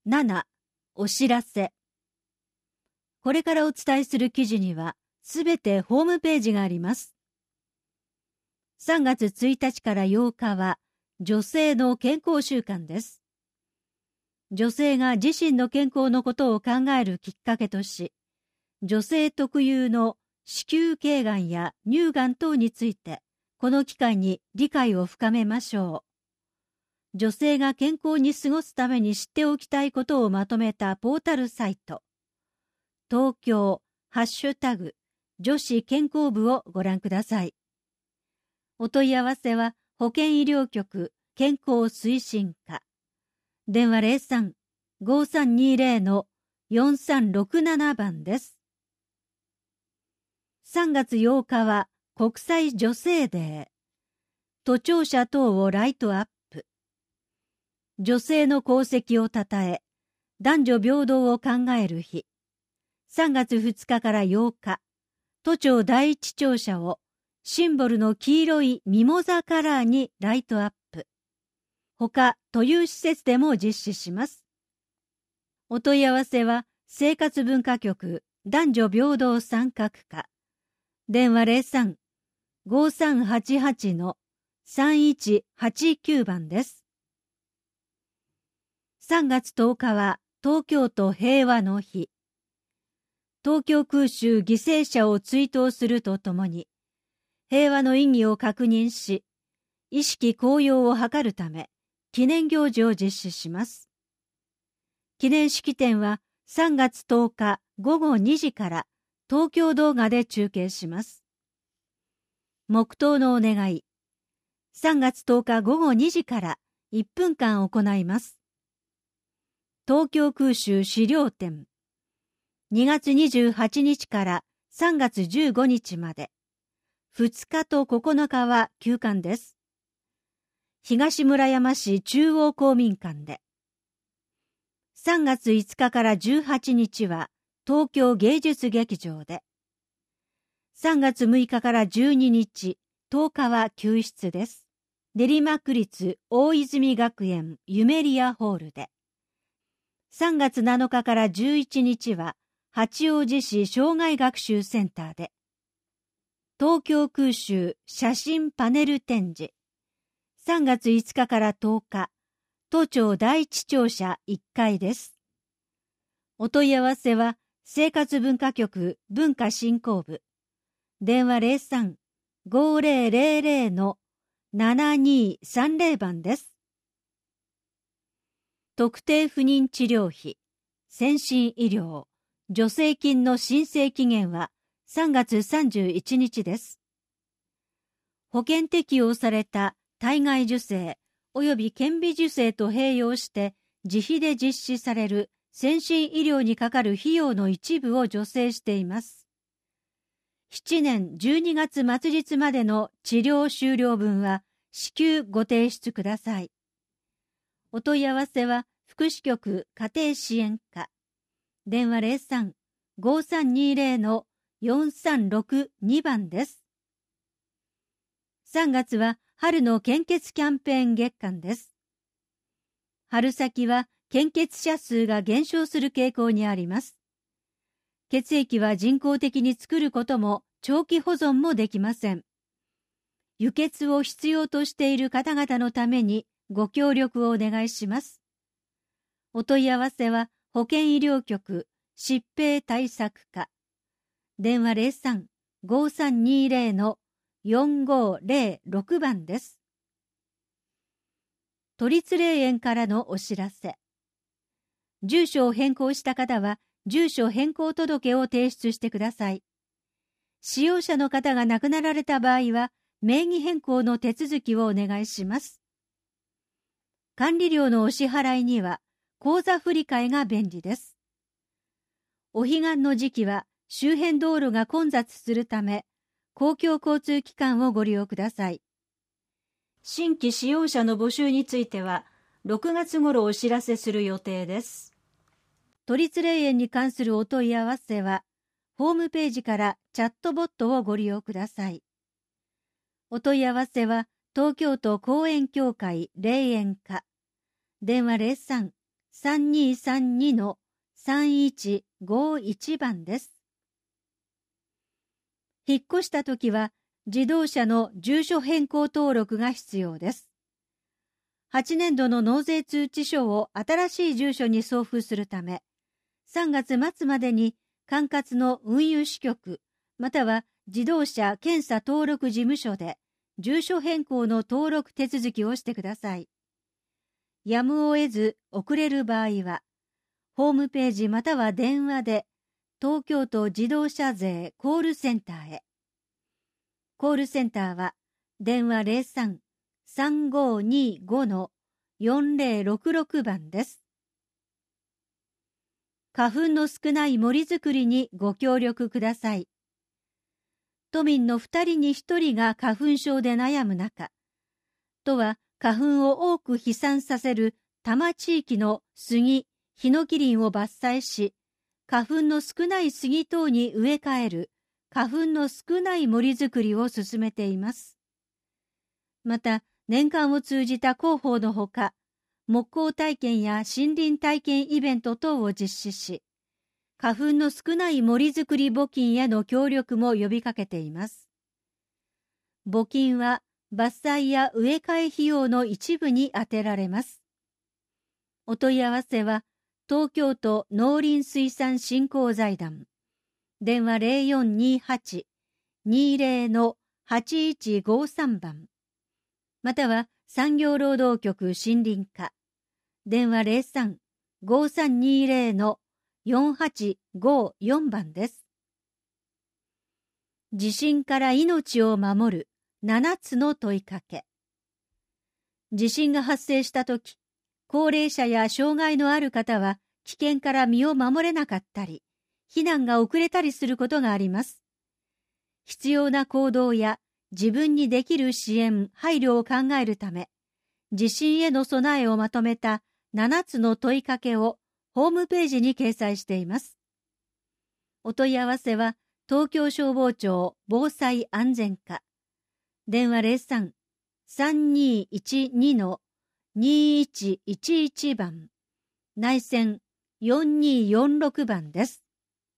7、お知らせ。これからお伝えする記事には、すべてホームページがあります。3月1日から8日は、女性の健康週間です。女性が自身の健康のことを考えるきっかけとし、女性特有の子宮頸がんや乳がん等について、この機会に理解を深めましょう。女性が健康に過ごすために知っておきたいことをまとめたポータルサイト、東京#女子健康部をご覧ください。お問い合わせは保健医療局健康推進課。電話03-5320-4367番です。3月8日は国際女性デー。都庁舎等をライトアップ。女性の功績をたたえ、男女平等を考える日。3月2日から8日、都庁第一庁舎をシンボルの黄色いミモザカラーにライトアップ。他、都有施設でも実施します。お問い合わせは、生活文化局男女平等参画課。電話03-5388-3189番です。3月10日は東京都平和の日。東京空襲犠牲者を追悼するとともに、平和の意義を確認し、意識高揚を図るため、記念行事を実施します。記念式典は3月10日午後2時から東京動画で中継します。黙祷のお願い。3月10日午後2時から1分間行います。東京空襲資料展。2月28日から3月15日まで。2日と9日は休館です。東村山市中央公民館で。3月5日から18日は東京芸術劇場で。3月6日から12日、10日は休室です。練馬区立大泉学園ユメリアホールで。3月7日から11日は八王子市障害学習センターで。東京空襲写真パネル展示。3月5日から10日、都庁第一庁舎1階です。お問い合わせは、生活文化局文化振興部。電話03-5000-7230番です。特定不妊治療費、先進医療、助成金の申請期限は3月31日です。保険適用された体外受精及び顕微授精と併用して自費で実施される先進医療にかかる費用の一部を助成しています。7年12月末日までの治療終了分は至急ご提出ください。お問い合わせは福祉局家庭支援課。電話03-5320-4362番です。3月は春の献血キャンペーン月間です。春先は献血者数が減少する傾向にあります。血液は人工的に作ることも長期保存もできません。輸血を必要としている方々のためにご協力をお願いします。お問い合わせは保健医療局疾病対策課。電話03-5320-4506番です。都立霊園からのお知らせ。住所を変更した方は、住所変更届を提出してください。使用者の方が亡くなられた場合は、名義変更の手続きをお願いします。管理料のお支払いには、口座振替が便利です。お彼岸の時期は、周辺道路が混雑するため、公共交通機関をご利用ください。新規使用者の募集については、6月頃お知らせする予定です。都立霊園に関するお問い合わせは、ホームページからチャットボットをご利用ください。お問い合わせは、東京都公園協会霊園課。電話 3232-3151番です。引っ越したときは自動車の住所変更登録が必要です。8年度の納税通知書を新しい住所に送付するため、3月末までに管轄の運輸支局または自動車検査登録事務所で住所変更の登録手続きをしてください。やむを得ず遅れる場合は、ホームページまたは電話で東京都自動車税コールセンターへ。コールセンターは電話03-3525-4066番です。花粉の少ない森づくりにご協力ください。都民の2人に1人が花粉症で悩む中、都は花粉を多く飛散させる多摩地域の杉、ヒノキ林を伐採し、花粉の少ない杉等に植え替える花粉の少ない森づくりを進めています。また、年間を通じた広報のほか、木工体験や森林体験イベント等を実施し、花粉の少ない森づくり募金への協力も呼びかけています。募金は伐採や植え替え費用の一部に充てられます。お問い合わせは、東京都農林水産振興財団、電話0428-20-8153番、または産業労働局森林課、電話03-5320-4854番です。地震から命を守る7つの問いかけ。地震が発生したとき、高齢者や障害のある方は危険から身を守れなかったり、避難が遅れたりすることがあります。必要な行動や自分にできる支援、配慮を考えるため、地震への備えをまとめた7つの問いかけをホームページに掲載しています。お問い合わせは東京消防庁防災安全課、電話03-3212-2111番、内線4246番です。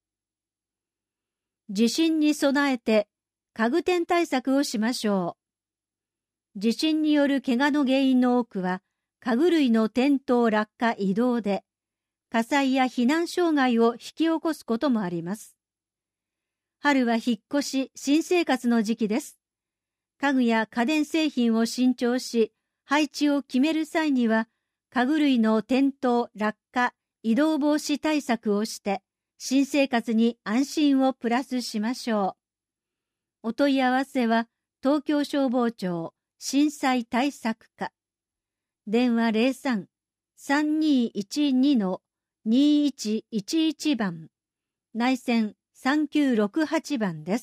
地震に備えて家具店対策をしましょう。地震による怪我の原因の多くは家具類の転倒、落下、移動で火災や避難障害を引き起こすこともあります。春は引っ越し、新生活の時期です。家具や家電製品を新調し、配置を決める際には、家具類の転倒、落下、移動防止対策をして、新生活に安心をプラスしましょう。お問い合わせは、東京消防庁震災対策課。電話03-3212-2111番、内線3968番です。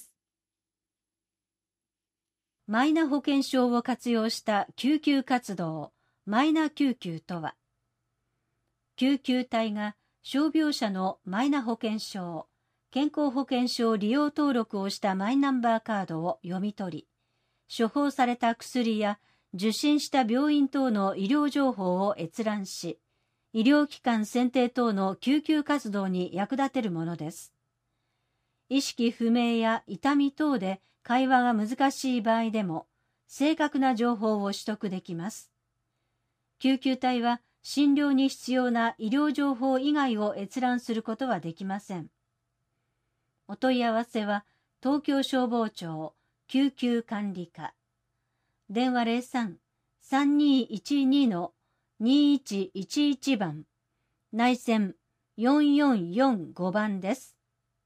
マイナ保険証を活用した救急活動、マイナ救急とは、救急隊が傷病者のマイナ保険証、健康保険証利用登録をしたマイナンバーカードを読み取り、処方された薬や受診した病院等の医療情報を閲覧し、医療機関選定等の救急活動に役立てるものです。意識不明や痛み等で会話が難しい場合でも、正確な情報を取得できます。救急隊は診療に必要な医療情報以外を閲覧することはできません。お問い合わせは、東京消防庁救急管理課。電話03-3212-2111番、内線4445番です。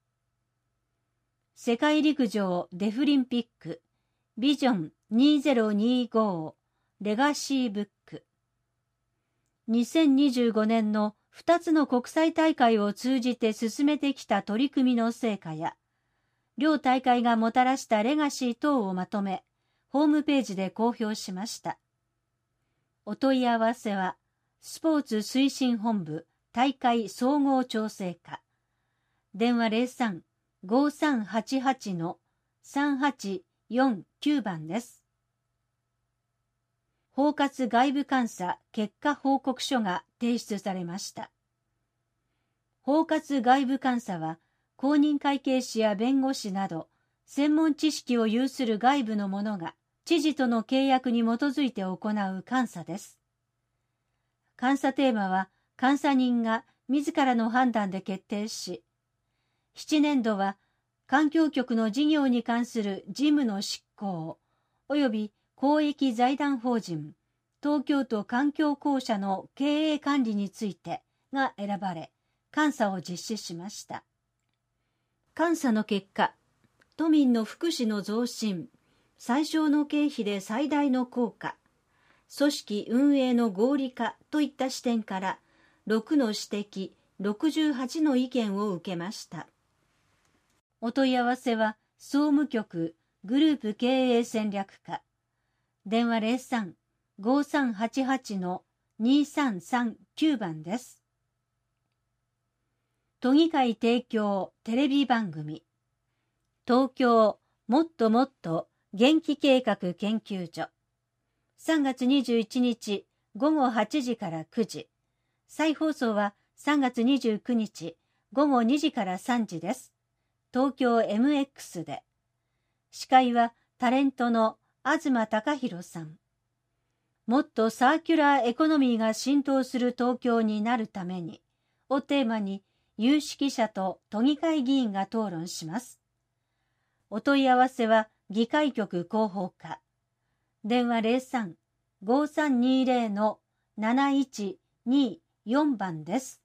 世界陸上デフリンピックビジョン2025レガシーブック。2025年の2つの国際大会を通じて進めてきた取り組みの成果や、両大会がもたらしたレガシー等をまとめ、ホームページで公表しました。お問い合わせは、スポーツ推進本部大会総合調整課。電話03-5388-3849番です。包括外部監査結果報告書が提出されました。包括外部監査は、公認会計士や弁護士など、専門知識を有する外部の者が、知事との契約に基づいて行う監査です。監査テーマは、監査人が自らの判断で決定し、7年度は、環境局の事業に関する事務の執行、及び公益財団法人、東京都環境公社の経営管理についてが選ばれ、監査を実施しました。監査の結果、都民の福祉の増進、最小の経費で最大の効果、組織運営の合理化といった視点から、6の指摘、68の意見を受けました。お問い合わせは、総務局グループ経営戦略課、電話03-5388-2339番です。都議会提供テレビ番組、東京もっともっと元気計画研究所、3月21日午後8時から9時、再放送は3月29日午後2時から3時です。東京 MX で。司会はタレントの東貴博さん。もっとサーキュラーエコノミーが浸透する東京になるためにをテーマに有識者と都議会議員が討論します。お問い合わせは議会局広報課。電話03-5320-7124番です。